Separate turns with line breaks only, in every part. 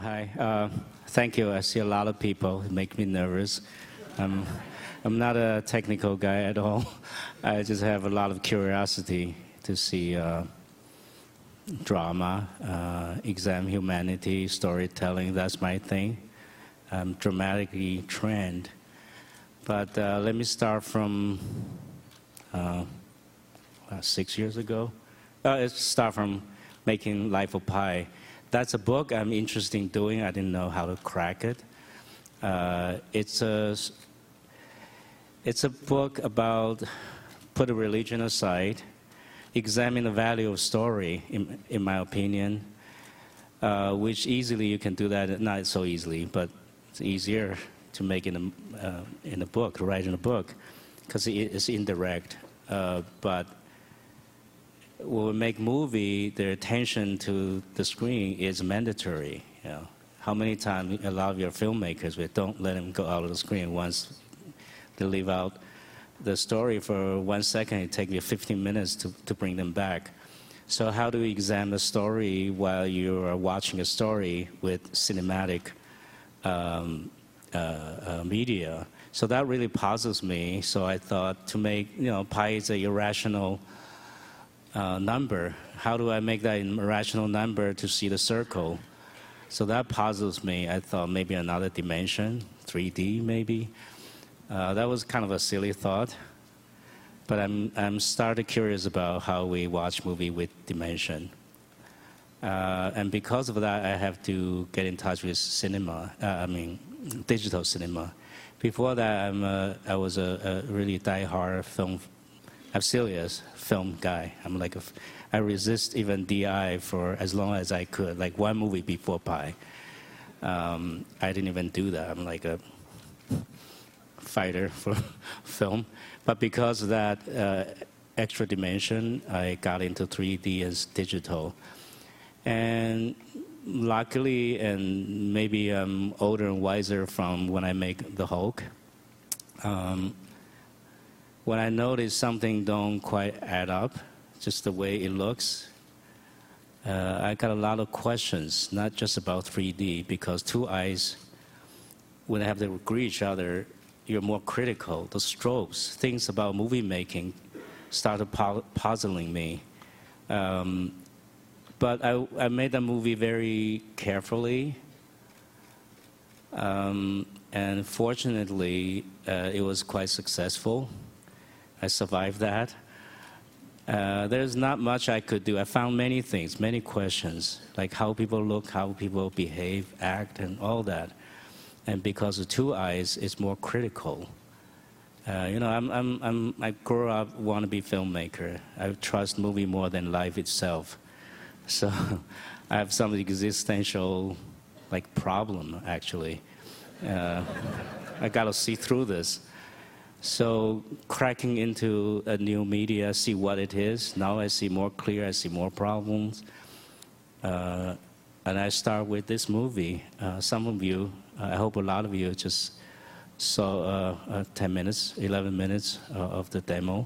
Hi. Thank you. I see a lot of people. It make me nervous. Um, I'm not a technical guy at all. I just have a lot of curiosity to see drama, examine humanity, storytelling. That's my thing. I'm dramatically trained. But let me start from 6 years ago. Let's start from making Life of Pi. That's a book I'm interested in doing. I didn't know how to crack it. It's a book about put a religion aside, examine the value of story, in my opinion, which easily you can do that, not so easily, but it's easier to make in a book, to write in a book, because it's indirect. But when we make movie, their attention to the screen is mandatory. You know, how many times a lot of your filmmakers, we don't let them go out of the screen once they leave out the story for 1 second. It takes you 15 minutes to bring them back. So how do you examine the story while you are watching a story with cinematic media? So that really puzzles me. So I thought to make, pi is an irrational number. How do I make that an irrational number to see the circle? So that puzzles me. I thought maybe another dimension, 3D maybe. That was kind of a silly thought. But I'm started curious about how we watch movie with dimension. And because of that, I have to get in touch with cinema, digital cinema. Before that, I was a really die-hard I'm serious film guy. I resist even DI for as long as I could, like one movie before Pi. I didn't even do that. I'm like a fighter for film. But because of that extra dimension, I got into 3D as digital. And luckily, and maybe I'm older and wiser from when I make The Hulk, when I notice something don't quite add up, just the way it looks, I got a lot of questions, not just about 3D, because two eyes, when they have to agree each other, you're more critical. The strokes, things about movie making started puzzling me. But I made the movie very carefully. And fortunately, it was quite successful. I survived that. There's not much I could do. I found many things, many questions, like how people look, how people behave, act, and all that. And because of two eyes, it's more critical. I grew up want to be filmmaker. I trust movie more than life itself. So I have some existential problem actually. I got to see through this. So cracking into a new media, see what it is. Now I see more clear, I see more problems. And I start with this movie. Some of you, I hope a lot of you just saw 10 minutes, 11 minutes of the demo.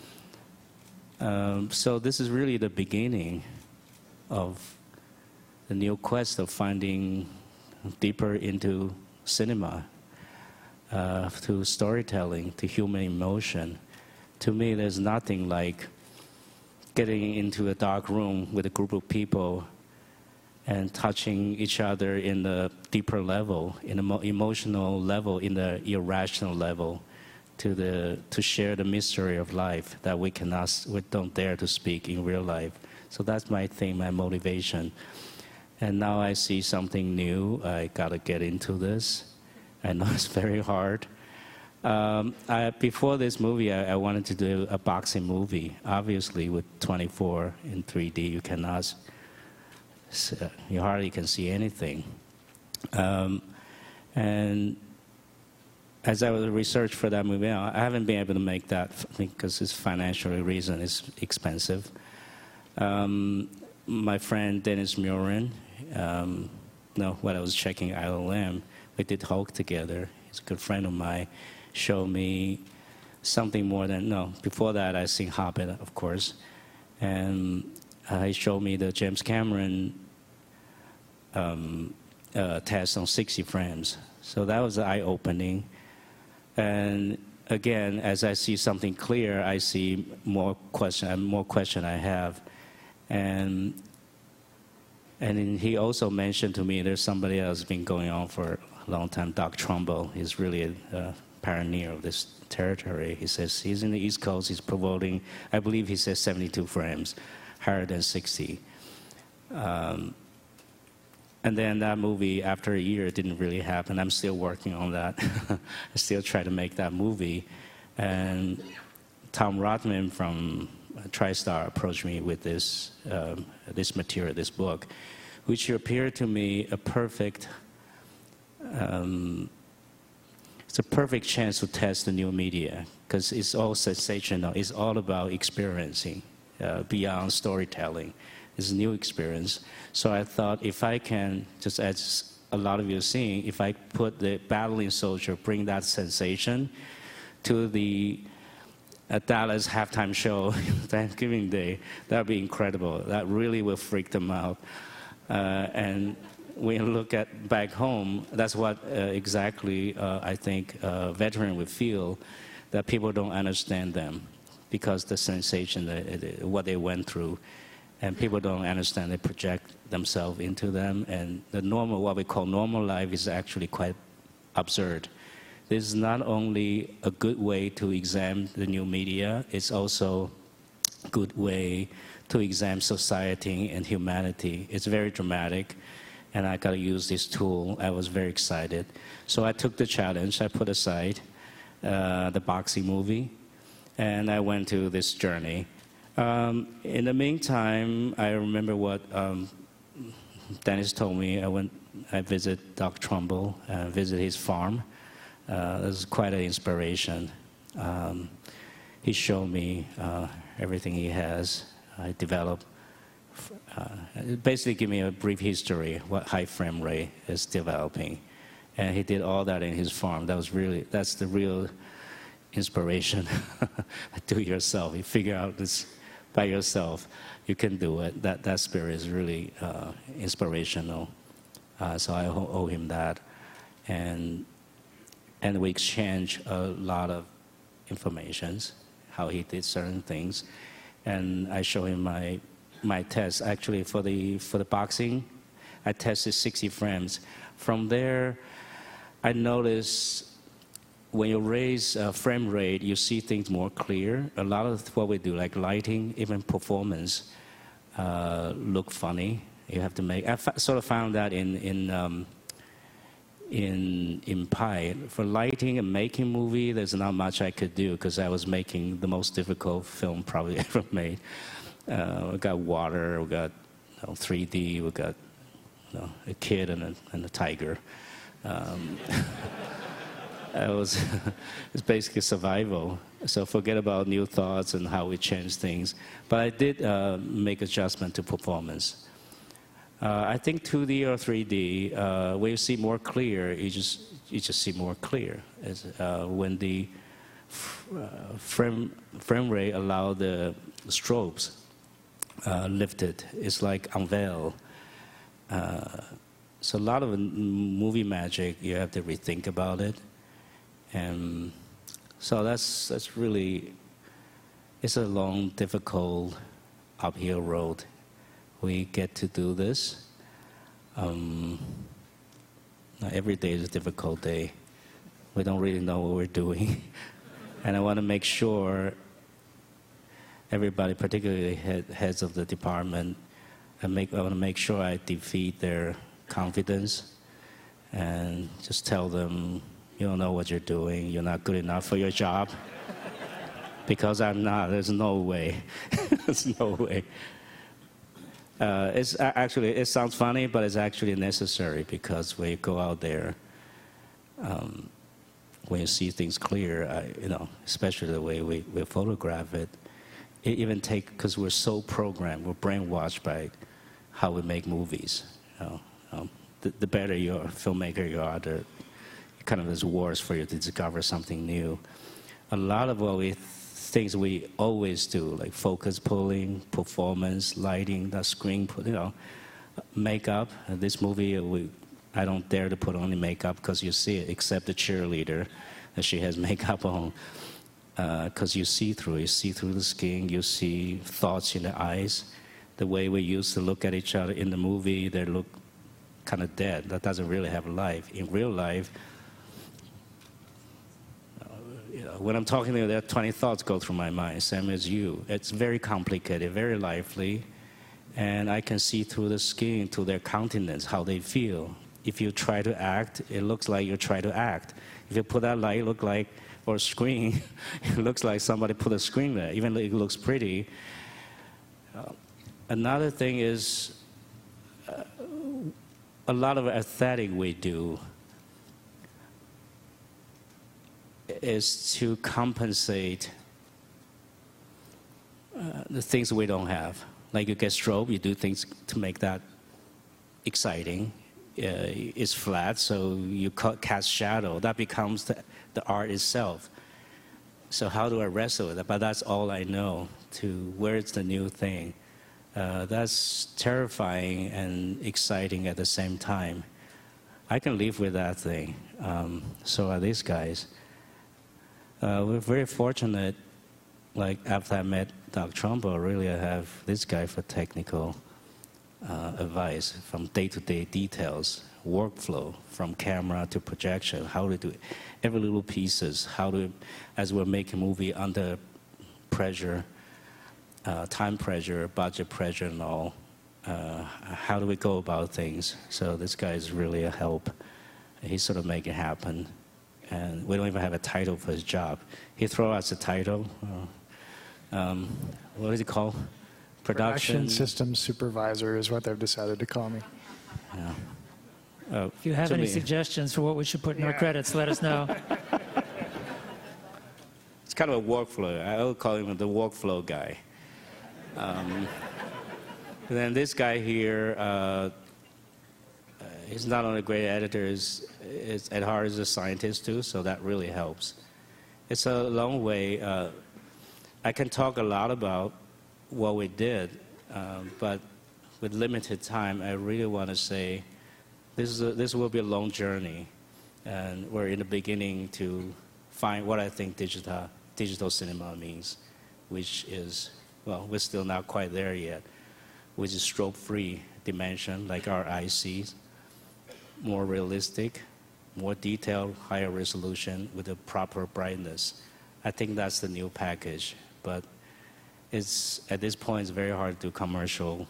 So this is really the beginning of the new quest of finding deeper into cinema. To storytelling, to human emotion. To me, there's nothing like getting into a dark room with a group of people and touching each other in the deeper level, in the emotional level, in the irrational level, to share the mystery of life that we don't dare to speak in real life. So that's my thing, my motivation. And now I see something new. I gotta get into this. I know it's very hard. Before this movie, I wanted to do a boxing movie. Obviously, with 24 in 3D, you hardly can see anything. And as I was research for that movie, I haven't been able to make that because it's financial reason. It's expensive. My friend Dennis Muren, when I was checking ILM, we did Hulk together. He's a good friend of mine. Showed me something more than, before that I seen Hobbit, of course. And he showed me the James Cameron test on 60 frames. So that was eye-opening. And again, as I see something clear, I see more question I have. And then he also mentioned to me there's somebody else been going on for a long time, Doc Trumbo. He's really a pioneer of this territory. He says he's in the East Coast, he's promoting, I believe he says 72 frames, higher than 60. And then that movie, after a year, didn't really happen. I'm still working on that. I still try to make that movie. And Tom Rothman from TriStar approached me with this material, this book, which appeared to me a perfect, it's a perfect chance to test the new media, because it's all sensational. It's all about experiencing beyond storytelling. It's a new experience. So I thought if I can, just as a lot of you are seeing, if I put the battling soldier, bring that sensation to the Dallas halftime show Thanksgiving Day, that would be incredible. That really will freak them out. And when you look at back home, that's what exactly I think a veteran would feel, that people don't understand them because the sensation, what they went through. And people don't understand, they project themselves into them. And the normal, what we call normal life, is actually quite absurd. This is not only a good way to examine the new media, it's also a good way to examine society and humanity. It's very dramatic, and I got to use this tool. I was very excited. So I took the challenge. I put aside the boxing movie, and I went to this journey. In the meantime, I remember what Dennis told me. I visited Doc Trumbo, visited his farm. It was quite an inspiration. He showed me everything he has. I developed, basically give me a brief history of what high frame rate is developing. And he did all that in his farm. That's the real inspiration. Do it yourself. You figure out this by yourself, you can do it. That spirit is really inspirational. So I owe him that. And we exchange a lot of informations, how he did certain things. And I show him my test. Actually, for the boxing, I tested 60 frames. From there, I noticed when you raise frame rate, you see things more clear. A lot of what we do, like lighting, even performance, look funny. You have to make. I sort of found that in Pi. For lighting and making movie, there's not much I could do because I was making the most difficult film probably ever made. We got water, we got 3D, we got a kid and a tiger. It's basically survival. So forget about new thoughts and how we change things. But I did make adjustment to performance. I think 2D or 3D, when you see more clear, you just see more clear. When the frame rate allow the strobes lifted, it's like unveil. So a lot of movie magic, you have to rethink about it. And so that's really, it's a long, difficult, uphill road. We get to do this. Every day is a difficult day. We don't really know what we're doing. And I want to make sure everybody, particularly heads of the department, I want to make sure I defeat their confidence and just tell them, you don't know what you're doing. You're not good enough for your job. Because I'm not. There's no way. There's no way. It's actually, it sounds funny, but it's actually necessary because when you go out there, when you see things clear, especially the way we photograph it, it even because we're so programmed, we're brainwashed by how we make movies. The better you're a filmmaker you are, the kind of there's wars for you to discover something new. A lot of things we always do, like focus pulling, performance, lighting, the screen, makeup. This movie, I don't dare to put on the makeup because you see it, except the cheerleader, that she has makeup on. Because you see through the skin, you see thoughts in the eyes. The way we used to look at each other in the movie, they look kind of dead. That doesn't really have life. In real life, when I'm talking to you, there are 20 thoughts go through my mind, same as you. It's very complicated, very lively, and I can see through the skin, to their countenance, how they feel. If you try to act, it looks like you try to act. If you put that light, look like, or screen, it looks like somebody put a screen there, even though it looks pretty. Another thing is, a lot of aesthetic we do is to compensate the things we don't have. Like you get strobe, you do things to make that exciting. It's flat, so you cast shadow. That becomes the art itself. So how do I wrestle with that? But that's all I know, to where's the new thing. That's terrifying and exciting at the same time. I can live with that thing. So are these guys. We're very fortunate, like after I met Doc Trumbo, really I have this guy for technical advice, from day-to-day details, workflow, from camera to projection, how to do every little pieces, how to, as we're making a movie under pressure, time pressure, budget pressure and all, how do we go about things? So this guy is really a help. He sort of make it happen. And we don't even have a title for his job. He throw us a title. What is it called?
Production Systems Supervisor is what they've decided to call me.
Yeah.
If you have any suggestions for what we should put in our credits, let us know.
It's kind of a workflow. I would call him the workflow guy. Then this guy here, he's not only a great editor, is at heart is a scientist too, so that really helps. It's a long way. I can talk a lot about what we did, but with limited time, I really want to say this will be a long journey, and we're in the beginning to find what I think digital cinema means, which is, well, we're still not quite there yet, which is strobe-free dimension, like our ICs, more realistic, more detailed, higher resolution with a proper brightness. I think that's the new package, but it's, at this point, it's very hard to do commercial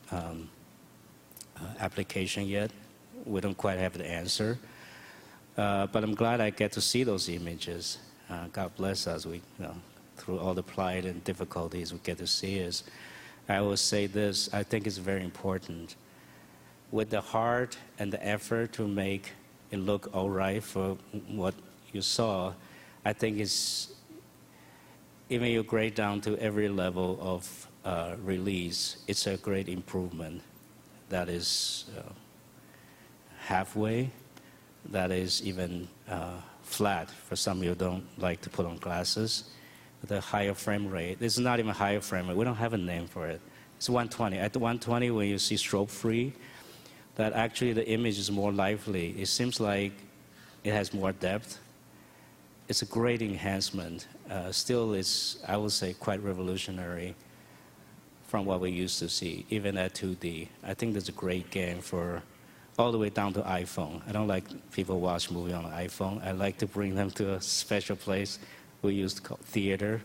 application yet. We don't quite have the answer. But I'm glad I get to see those images. God bless us. We, through all the plight and difficulties, we get to see it. I will say this, I think it's very important. With the heart and the effort to make it look all right for what you saw, I think it's, even you grade down to every level of release, it's a great improvement. That is halfway, that is even flat for some of you who don't like to put on glasses. The higher frame rate, this is not even higher frame rate, we don't have a name for it. It's 120. At the 120, when you see strobe-free, that actually the image is more lively. It seems like it has more depth. It's a great enhancement. Still, it's, I would say, quite revolutionary from what we used to see, even at 2D. I think that's a great game for all the way down to iPhone. I don't like people watch movie on iPhone. I like to bring them to a special place we used to call theater.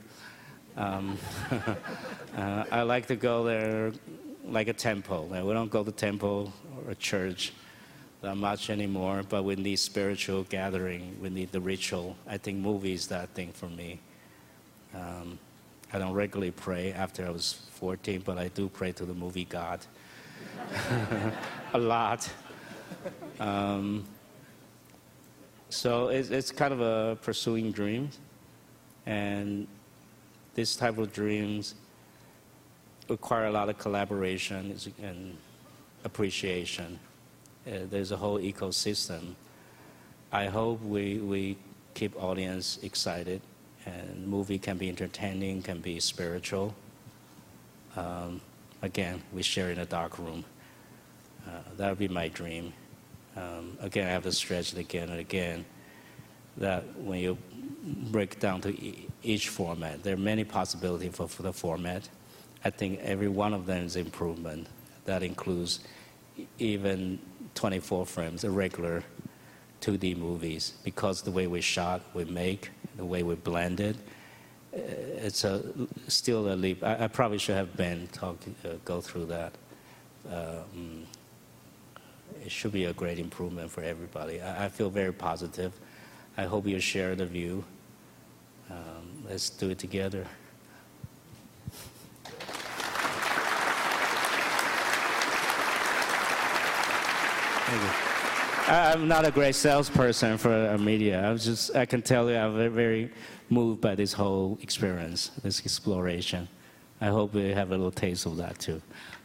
I like to go there like a temple. Now, we don't go to temple or a church that much anymore, but we need spiritual gathering. We need the ritual. I think movie is that thing for me. I don't regularly pray after I was 14, but I do pray to the movie God a lot. So it's kind of a pursuing dreams, and this type of dreams require a lot of collaboration and appreciation. There's a whole ecosystem. I hope we keep audience excited, and movie can be entertaining, can be spiritual. Again, we share in a dark room. That would be my dream. Again, I have to stretch it again and again, that when you break down to each format, there are many possibilities for the format. I think every one of them is improvement. That includes even 24 frames, irregular 2D movies, because the way we shot, we make, the way we blend it, it's still a leap. I probably should have been go through that. It should be a great improvement for everybody. I feel very positive. I hope you share the view. Let's do it together. Thank you. I'm not a great salesperson for media. I can tell you I'm very, very moved by this whole experience, this exploration. I hope we have a little taste of that too.